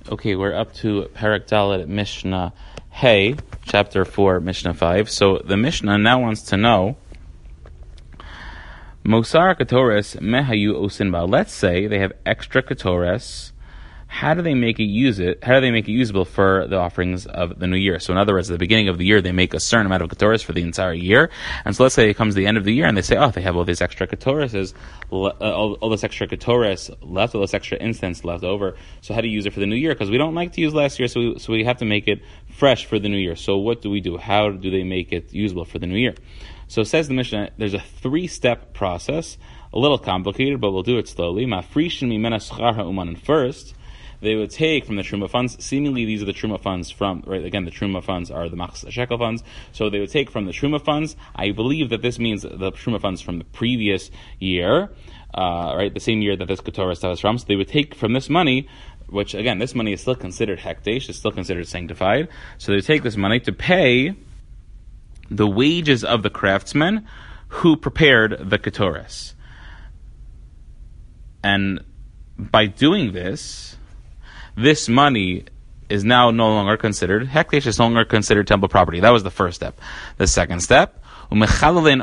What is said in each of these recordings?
Okay, we're up to Perek Dalet Mishnah Hey, chapter 4, Mishnah 5. So the Mishnah now wants to know, Mosar Ketores Mehayu Osinba. Let's say they have extra Ketores. How do they make it usable for the offerings of the new year? So in other words, at the beginning of the year, they make a certain amount of ketores for the entire year. And so let's say it comes to the end of the year and they say, oh, they have all these extra ketores, all this extra ketores left, all this extra incense left over. So how do you use it for the new year? Because we don't like to use last year, so we have to make it fresh for the new year. So what do we do? How do they make it usable for the new year? So it says the Mishnah, there's a 3-step process, a little complicated, but we'll do it slowly. First, they would take from the Truma funds, seemingly these are the Truma funds from, right, again, the Truma funds are the Machzah Shekel funds, so they would take from the Truma funds. I believe that this means the Truma funds from the previous year, right, the same year that this Ketorah stuff is from, so they would take from this money, which, again, this money is still considered hekdesh, is still considered sanctified, so they would take this money to pay the wages of the craftsmen who prepared the Ketores. And by doing this money is now no longer considered hekdesh, is no longer considered temple property. That was the first step. The second step, next,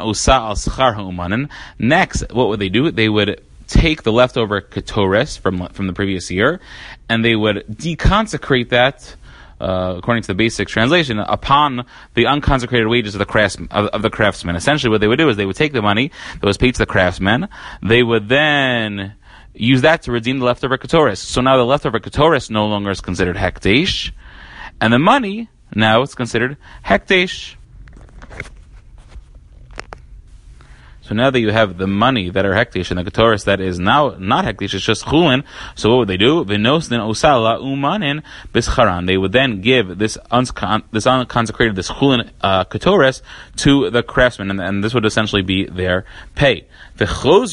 what would they do? They would take the leftover ketores from the previous year, and they would deconsecrate that, according to the basic translation, upon the unconsecrated wages of the craftsmen. Essentially, what they would do is they would take the money that was paid to the craftsmen. They would then use that to redeem the leftover ketores. So now the leftover ketores no longer is considered hekdesh, and the money now is considered hekdesh. So now that you have the money that are hekdesh and the ketores that is now not hekdesh, it's just chulin. So what would they do? They would then give this unconsecrated, this chulin ketores to the craftsmen, and this would essentially be their pay. And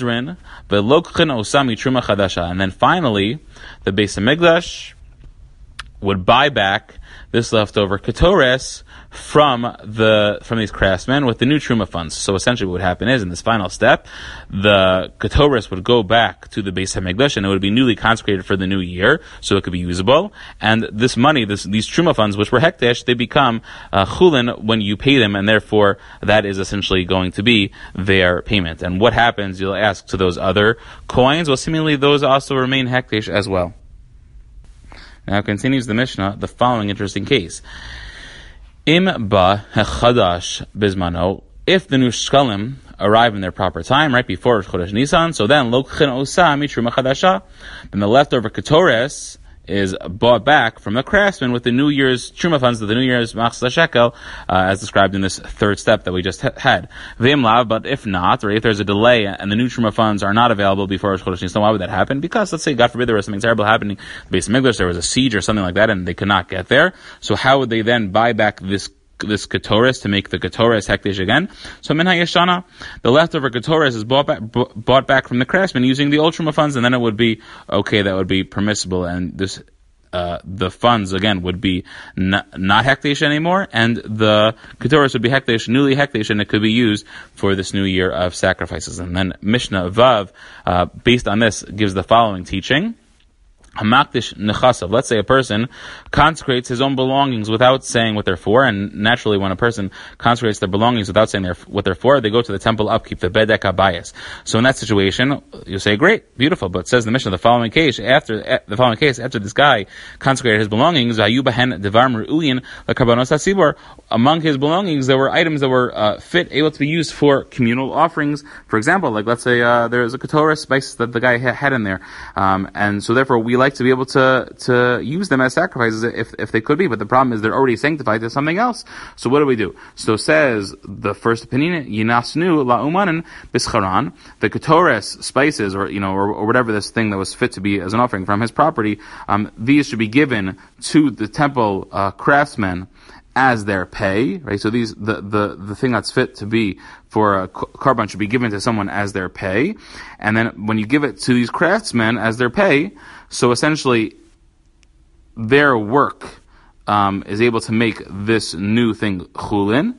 then finally, the Beis Hamikdash would buy back this leftover ketores from these craftsmen with the new truma funds. So essentially what would happen is, in this final step, the ketores would go back to the Beis Hamikdash, and it would be newly consecrated for the new year, so it could be usable. And this money, these truma funds, which were hekdesh, they become chulin when you pay them, and therefore that is essentially going to be their payment. And what happens, you'll ask, to those other coins? Well, seemingly those also remain hekdesh as well. Now continues the Mishnah, the following interesting case. Im ba hechadash bizmano, if the new shkalim arrive in their proper time, right before Chodesh Nisan, so then lokchin osa mitruma chadasha, then the leftover ketores is bought back from the craftsman with the New Year's truma funds, the New Year's Machzah Shekel, as described in this third step that we just had. V'imlav, but if not, or if there's a delay and the new truma funds are not available before Chodesh Nisan, why would that happen? Because, let's say, God forbid, there was something terrible happening in the Beis Hamikdash, there was a siege or something like that, and they could not get there. So how would they then buy back this ketores to make the ketores hekdesh again? So min hayeshana, the leftover ketores is bought back from the craftsman using the old truma funds, and then it would be okay, that would be permissible, and this the funds again would be not hekdesh anymore, and the ketores would be hekdesh, newly hekdesh, and it could be used for this new year of sacrifices. And then Mishnah Vav, based on this, gives the following teaching. Hamakdish nechasav. Let's say a person consecrates his own belongings without saying what they're for, and naturally when a person consecrates their belongings without saying what they're for, they go to the temple upkeep, the bedek habayis. So in that situation, you say, great, beautiful, but it says in the Mishnah, the following case, after this guy consecrated his belongings, among his belongings there were items that were able to be used for communal offerings. For example, like let's say there's a ketores spice that the guy had in there, and so therefore we like to be able to use them as sacrifices if they could be, but the problem is they're already sanctified to something else. So what do we do? So says the first opinion, Yinasnu la'umanan bischaran, the ketores spices, or whatever this thing that was fit to be as an offering from his property, these should be given to the temple craftsmen as their pay, right? So the thing that's fit to be for a korban should be given to someone as their pay, and then when you give it to these craftsmen as their pay, so essentially their work is able to make this new thing chulin,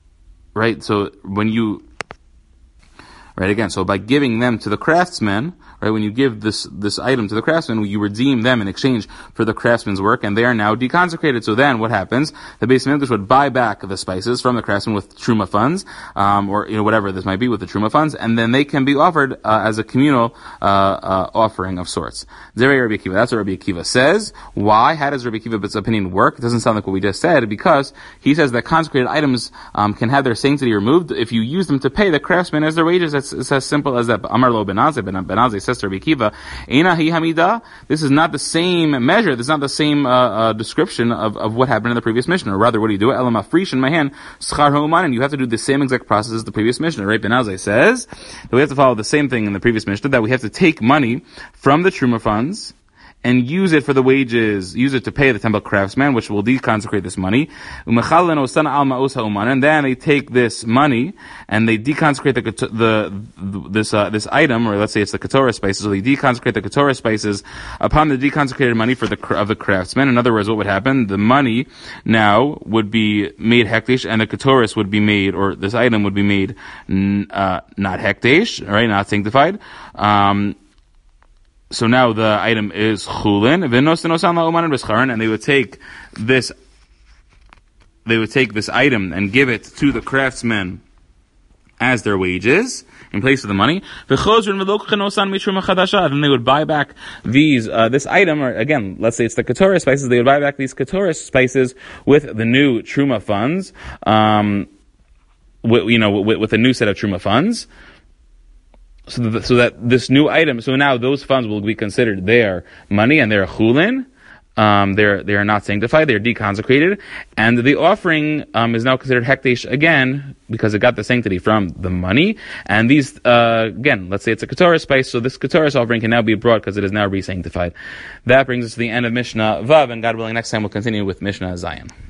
right? So when you, right, again, so by giving them to the craftsmen, right? When you give this item to the craftsman, you redeem them in exchange for the craftsman's work, and they are now deconsecrated. So then what happens? The Beis Hamikdash would buy back the spices from the craftsman with truma funds, or whatever this might be with the truma funds, and then they can be offered as a communal offering of sorts. Zerei Rabbi Akiva. That's what Rabbi Akiva says. Why? How does Rabbi Akiva's opinion work? It doesn't sound like what we just said, because he says that consecrated items can have their sanctity removed if you use them to pay the craftsmen as their wages. It's as simple as that. Amar lo Ben Azai says to Rabbi Akiva, Eina hi hamida. This is not the same measure. This is not the same description of what happened in the previous Mishnah. Or rather, what do you do? Elam afrish in my hand schar ha'uman, and you have to do the same exact process as the previous Mishnah. Right? Ben Azai says that we have to follow the same thing in the previous Mishnah, that we have to take money from the truma funds and use it for the wages, use it to pay the temple craftsman, which will deconsecrate this money. And then they take this money and they deconsecrate this item, or let's say it's the Ketorah spices, so they deconsecrate the Ketorah spices upon the deconsecrated money of the craftsman. In other words, what would happen? The money now would be made hekdesh, and the Ketorah would be made, or this item would be made not hekdesh, right, not sanctified. So now the item is chulin, and they would take this item and give it to the craftsmen as their wages in place of the money. Then they would buy back this item, or again, let's say it's the Ketorah spices. They would buy back these Ketorah spices with the new truma funds, with a new set of truma funds. So that this new item, so now those funds will be considered their money, and they're chulin. They are not sanctified. They're deconsecrated, and the offering is now considered hekdesh again because it got the sanctity from the money. And these again, let's say it's a Ketorah spice, so this Ketorah offering can now be brought because it is now re-sanctified. That brings us to the end of Mishnah Vav, and God willing, next time we'll continue with Mishnah Zayin.